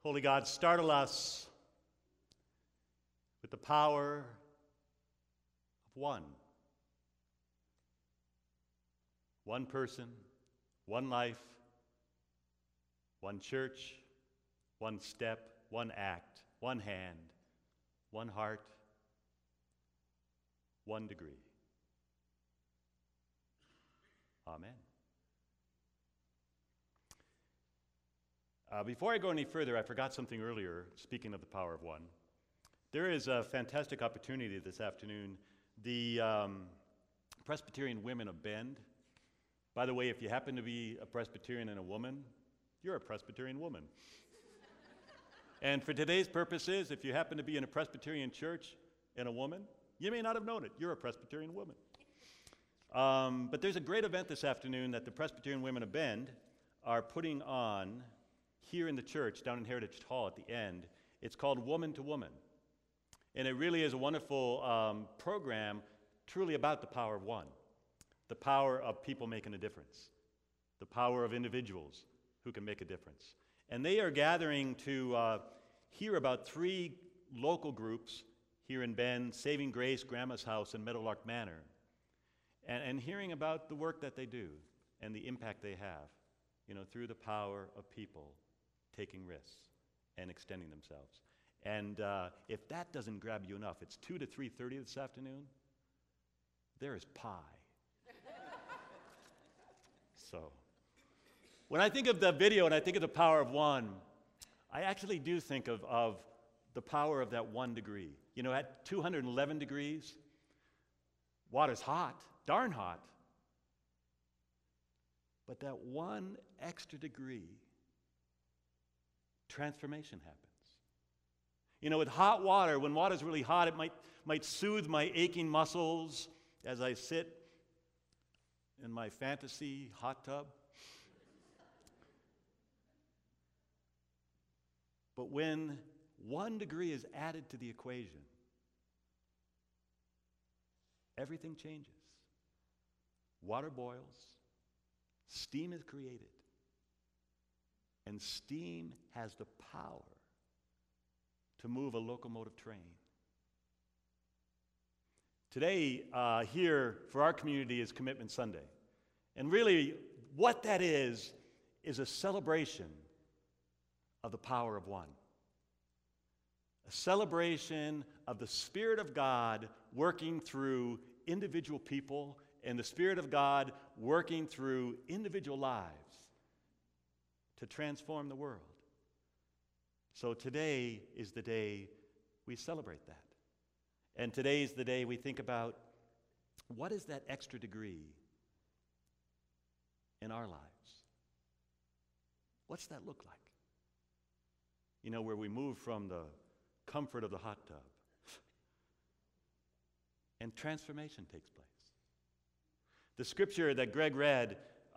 Holy God, startle us with the power of one. One person, one life, one church, one step, one act, one hand, one heart, one degree. Amen. Before I go any further, I forgot something earlier, speaking of the power of one. There is a fantastic opportunity this afternoon. The Presbyterian Women of Bend. By the way, if you happen to be a Presbyterian and a woman, you're a Presbyterian woman. And for today's purposes, if you happen to be in a Presbyterian church and a woman, you may not have known it. You're a Presbyterian woman. But there's a great event this afternoon that the Presbyterian Women of Bend are putting on here in the church, down in Heritage Hall at the end. It's called Woman to Woman. And it really is a wonderful program truly about the power of one, the power of people making a difference, the power of individuals who can make a difference. And they are gathering to hear about 3 local groups here in Bend, Saving Grace, Grandma's House, and Meadowlark Manor, and hearing about the work that they do and the impact they have, through the power of people taking risks and extending themselves. And if that doesn't grab you enough, it's 2 to 3:30 this afternoon. There is pie. So, when I think of the video and I think of the power of one, I actually do think of the power of that 1 degree. At 211 degrees, water's hot, darn hot. But that 1 extra degree, transformation happens. With hot water, when water's really hot, it might soothe my aching muscles as I sit in my fantasy hot tub. But when 1 degree is added to the equation, everything changes. Water boils, steam is created, and steam has the power to move a locomotive train. Today, here for our community is Commitment Sunday. And really, what that is a celebration of the power of one. A celebration of the Spirit of God working through individual people and the Spirit of God working through individual lives to transform the world. So today is the day we celebrate that. And today is the day we think about what is that extra degree in our lives? What's that look like? Where we move from the comfort of the hot tub and transformation takes place. The scripture that Greg read,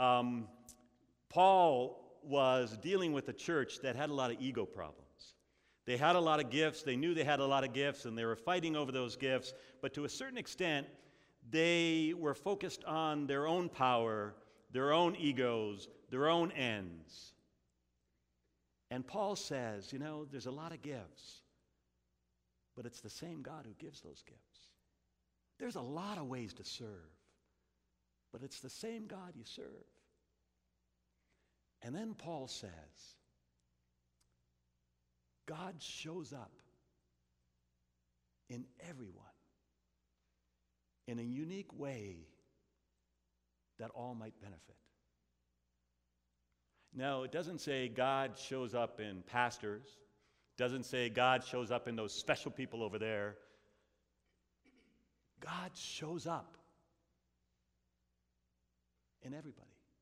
Paul was dealing with a church that had a lot of ego problems. They had a lot of gifts, they knew they had a lot of gifts, and they were fighting over those gifts, but to a certain extent, they were focused on their own power, their own egos, their own ends. And Paul says, there's a lot of gifts, but it's the same God who gives those gifts. There's a lot of ways to serve, but it's the same God you serve. And then Paul says, God shows up in everyone in a unique way that all might benefit. Now, it doesn't say God shows up in pastors. It doesn't say God shows up in those special people over there. God shows up in everybody.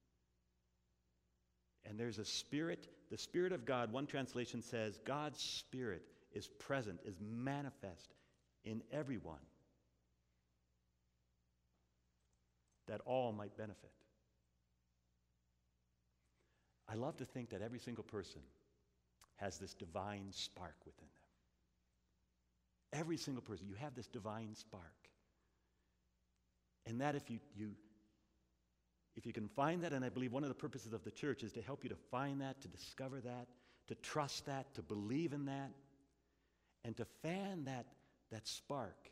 And there's a spirit, the Spirit of God. One translation says, God's Spirit is present, is manifest in everyone, that all might benefit. I love to think that every single person has this divine spark within them. Every single person, you have this divine spark. And that if you can find that, and I believe one of the purposes of the church is to help you to find that, to discover that, to trust that, to believe in that, and to fan that spark,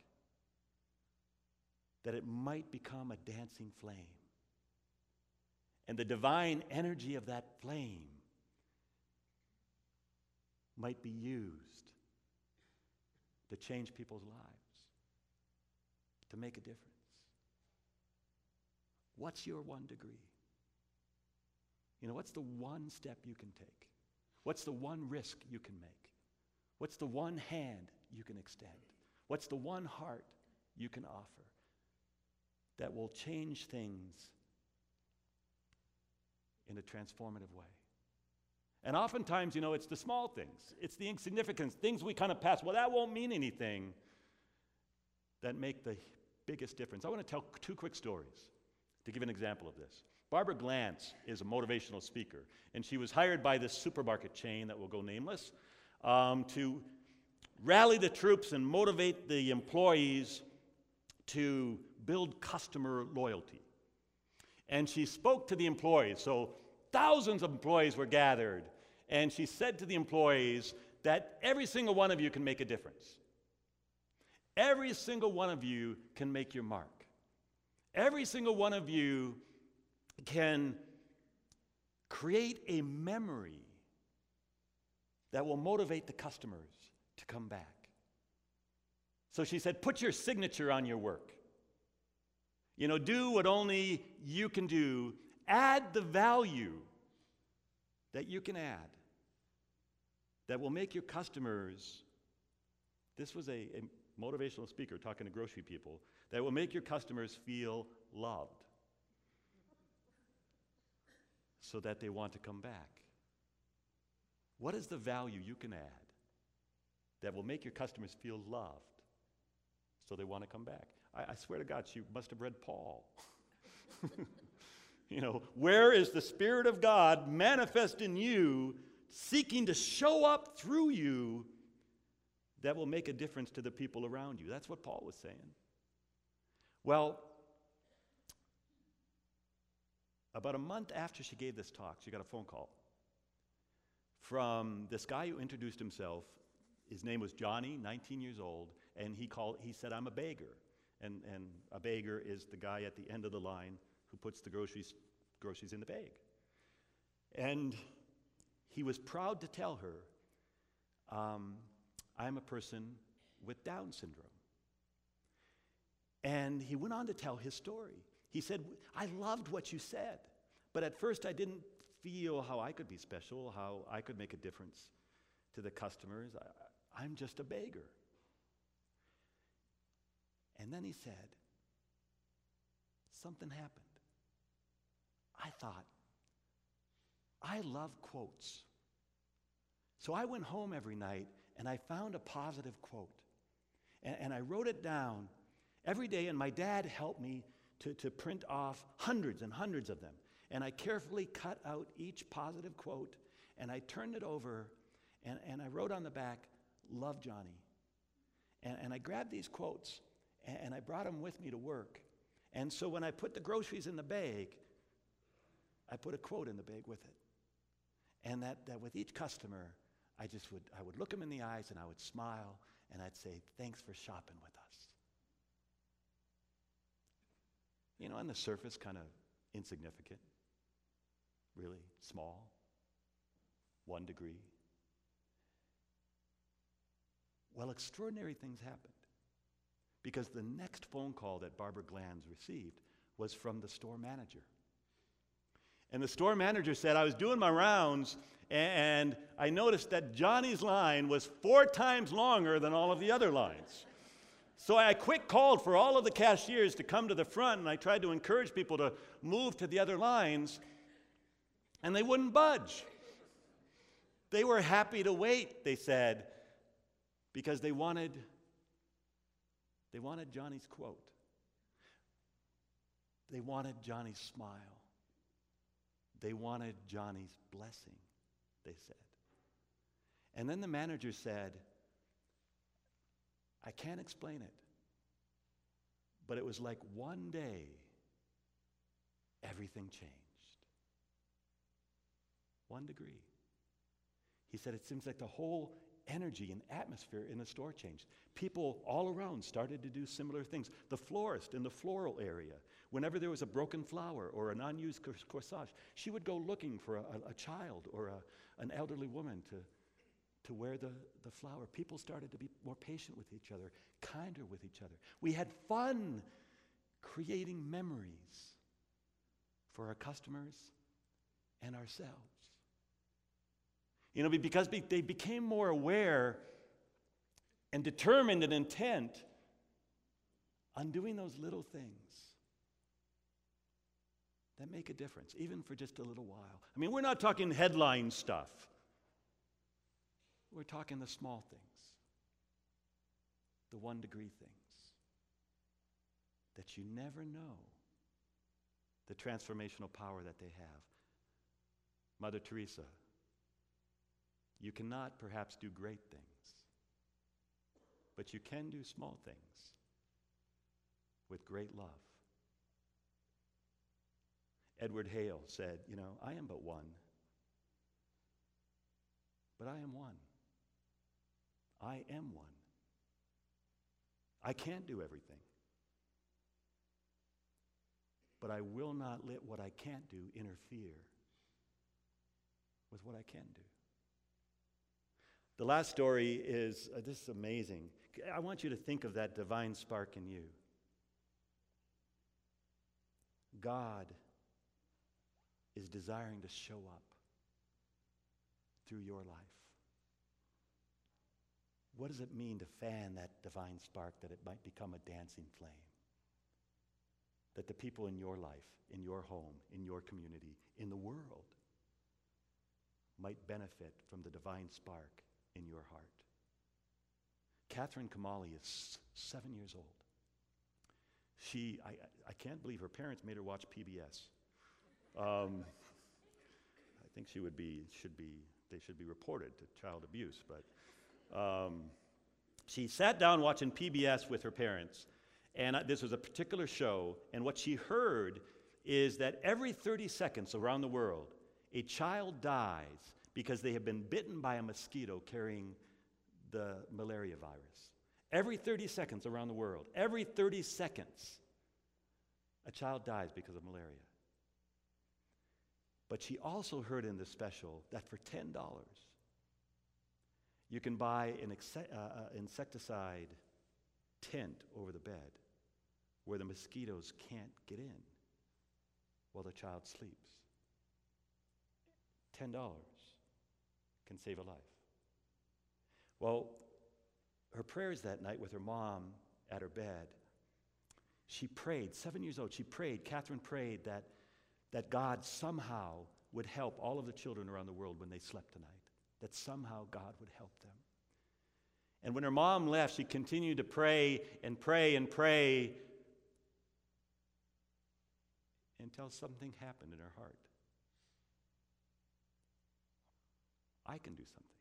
that it might become a dancing flame. And the divine energy of that flame might be used to change people's lives, to make a difference. What's your 1 degree? What's the one step you can take? What's the one risk you can make? What's the one hand you can extend? What's the one heart you can offer that will change things in a transformative way? And oftentimes, it's the small things. It's the insignificant things we kind of pass. Well, that won't mean anything, that make the biggest difference. I want to tell 2 quick stories to give an example of this. Barbara Glantz is a motivational speaker, and she was hired by this supermarket chain that will go nameless to rally the troops and motivate the employees to build customer loyalty. And she spoke to the employees. So thousands of employees were gathered, and she said to the employees that every single one of you can make a difference. Every single one of you can make your mark. Every single one of you can create a memory that will motivate the customers to come back. So she said, put your signature on your work. Do what only you can do. Add the value that you can add that will make your customers, this was a motivational speaker talking to grocery people, that will make your customers feel loved so that they want to come back. What is the value you can add that will make your customers feel loved so they want to come back? I swear to God, she must have read Paul. Where is the Spirit of God manifest in you, seeking to show up through you that will make a difference to the people around you? That's what Paul was saying. Well, about a month after she gave this talk, she got a phone call from this guy who introduced himself. His name was Johnny, 19 years old, and he said, I'm a beggar. And a beggar is the guy at the end of the line who puts the groceries in the bag. And he was proud to tell her, I'm a person with Down syndrome. And he went on to tell his story. He said, I loved what you said, but at first I didn't feel how I could be special, how I could make a difference to the customers. I'm just a beggar. And then he said, something happened. I thought, I love quotes. So I went home every night and I found a positive quote. And I wrote it down every day, and my dad helped me to print off hundreds and hundreds of them. And I carefully cut out each positive quote, and I turned it over, and I wrote on the back, love Johnny. And I grabbed these quotes, and I brought them with me to work. And so when I put the groceries in the bag, I put a quote in the bag with it. And that with each customer, I would look them in the eyes, and I would smile, and I'd say, thanks for shopping with us. On the surface, kind of insignificant, really small, 1 degree. Well, extraordinary things happened, because the next phone call that Barbara Glantz received was from the store manager. And the store manager said, I was doing my rounds, and I noticed that Johnny's line was 4 times longer than all of the other lines. So I quick called for all of the cashiers to come to the front, and I tried to encourage people to move to the other lines, and they wouldn't budge. They were happy to wait, they said, because they wanted Johnny's quote. They wanted Johnny's smile. They wanted Johnny's blessing, they said. And then the manager said, I can't explain it, but it was like one day, everything changed. 1 degree. He said it seems like the whole energy and atmosphere in the store changed. People all around started to do similar things. The florist in the floral area, whenever there was a broken flower or an unused corsage, she would go looking for a child or an elderly woman to wear the flower. People started to be more patient with each other, kinder with each other. We had fun creating memories for our customers and ourselves. Because they became more aware and determined and intent on doing those little things that make a difference, even for just a little while. We're not talking headline stuff. We're talking the small things, the 1 degree things, that you never know the transformational power that they have. Mother Teresa, you cannot perhaps do great things, but you can do small things with great love. Edward Hale said, I am but one, but I am one. I am one. I can't do everything, but I will not let what I can't do interfere with what I can do. The last story is, this is amazing. I want you to think of that divine spark in you. God is desiring to show up through your life. What does it mean to fan that divine spark, that it might become a dancing flame? That the people in your life, in your home, in your community, in the world might benefit from the divine spark in your heart. Catherine Kamali is 7 years old. I can't believe her parents made her watch PBS. I think they should be reported to child abuse, but she sat down watching PBS with her parents, and this was a particular show, and what she heard is that every 30 seconds around the world, a child dies because they have been bitten by a mosquito carrying the malaria virus. Every 30 seconds around the world, every 30 seconds, a child dies because of malaria. But she also heard in the special that for $10, you can buy an insecticide tent over the bed where the mosquitoes can't get in while the child sleeps. $10 can save a life. Well, her prayers that night with her mom at her bed, she prayed, 7 years old, Catherine prayed that God somehow would help all of the children around the world when they slept tonight, that somehow God would help them. And when her mom left, she continued to pray and pray and pray until something happened in her heart. I can do something.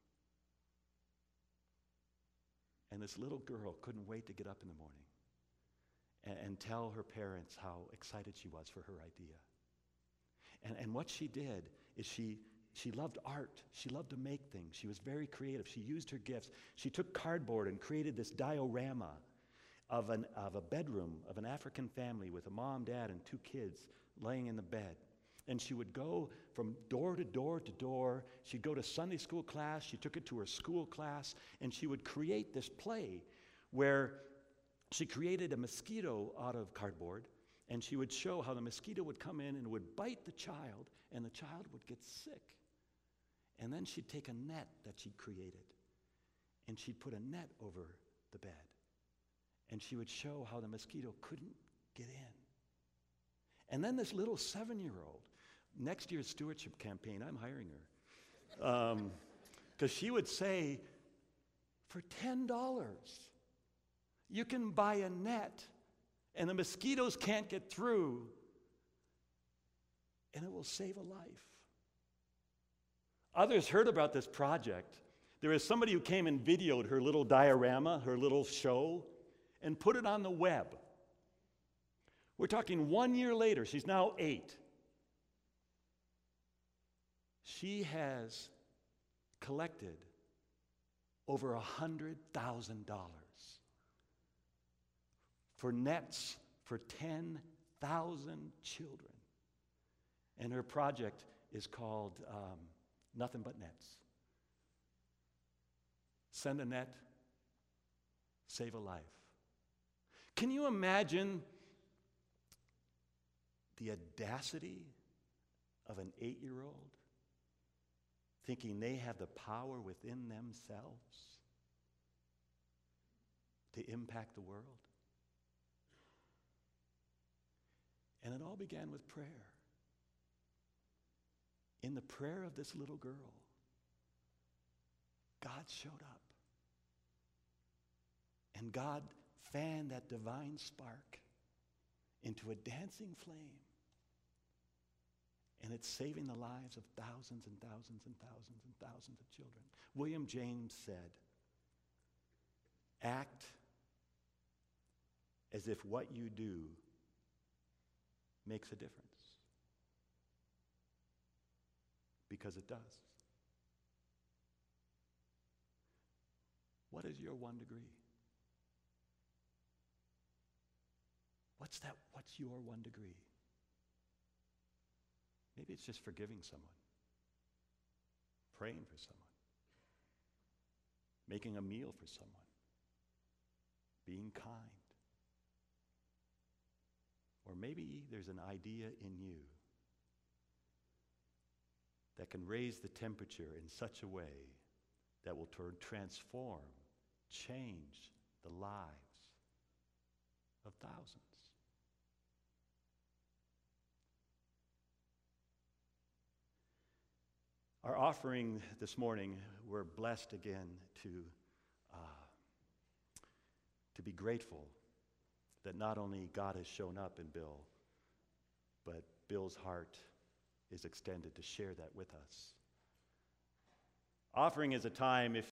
And this little girl couldn't wait to get up in the morning and tell her parents how excited she was for her idea. And what she did is she loved art. She loved to make things. She was very creative. She used her gifts. She took cardboard and created this diorama of a bedroom of an African family with a mom, dad, and 2 kids laying in the bed. And she would go from door to door to door. She'd go to Sunday school class. She took it to her school class. And she would create this play where she created a mosquito out of cardboard. And she would show how the mosquito would come in and would bite the child. And the child would get sick. And then she'd take a net that she'd created. And she'd put a net over the bed. And she would show how the mosquito couldn't get in. And then this little 7-year-old, next year's stewardship campaign, I'm hiring her. Because she would say, for $10, you can buy a net, and the mosquitoes can't get through, and it will save a life. Others heard about this project. There was somebody who came and videoed her little diorama, her little show, and put it on the web. We're talking 1 year later. She's now 8. She has collected over $100,000 for nets for 10,000 children. And her project is called Nothing But Nets. Send a net, save a life. Can you imagine the audacity of an 8-year-old thinking they have the power within themselves to impact the world? And it all began with prayer. In the prayer of this little girl, God showed up. And God fanned that divine spark into a dancing flame. And it's saving the lives of thousands and thousands and thousands and thousands of children. William James said, act as if what you do makes a difference. Because it does. What is your 1 degree? What's your 1 degree? Maybe it's just forgiving someone, praying for someone, making a meal for someone, being kind. Or maybe there's an idea in you that can raise the temperature in such a way that will transform, change the lives of thousands. Our offering this morning, we're blessed again to be grateful that not only God has shown up in Bill, but Bill's heart is extended to share that with us. Offering is a time, if